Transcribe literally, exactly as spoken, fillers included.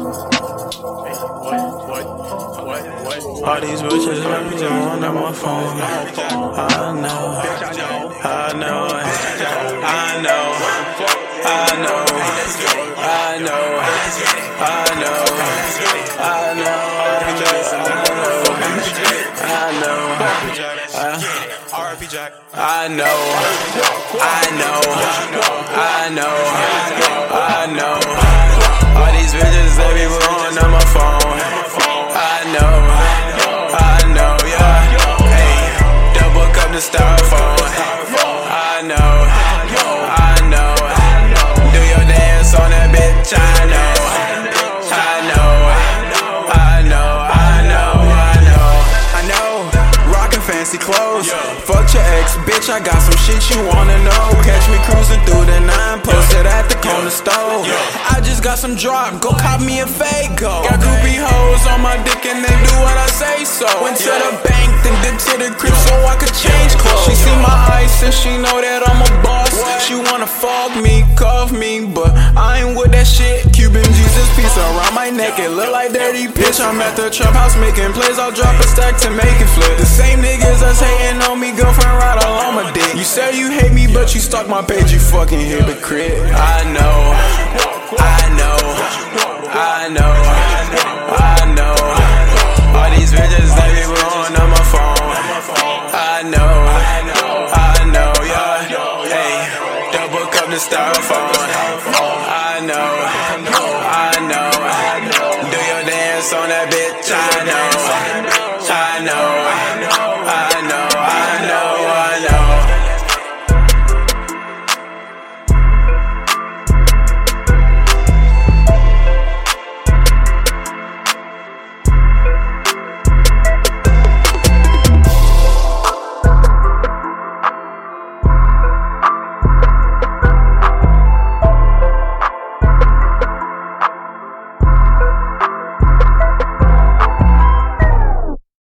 All these bitches let me on on my phone. I know, I know, I know, I know, I know, I know, I know, I know, I know, I know, I know. All these bitches let me on on my phone. I know, I know, yeah. Hey, double cup the styrofoam. I know, I know. Do your dance on that bitch. I know, I know, I know, I know, I know. I know, rockin' fancy clothes. Fuck your ex, bitch. I got some shit you wanna know. Catch me cruising through the nine, posted at the corner store. I just got some drop, go cop me a Fago. Got groupie hoes on my dick and they do what I say so. Went to the bank, then dip to the crib so I could change clothes. She see my ice and she know that I'm a boss. She wanna fuck me, cuff me, but I ain't with that shit. Cuban Jesus piece around my neck, it look like dirty pitch. I'm at the trap house making plays, I'll drop a stack to make it flip. The same niggas that's hating on me, girlfriend ride all on my dick. You say you hate me, but you stalk my page, you fucking hypocrite. I know, I know, I know, I know. All these bitches let me on on my phone. I know, I know, yeah. Hey, double cup the styrofoam. I know, I know. Do your dance on that bitch. I know, I know.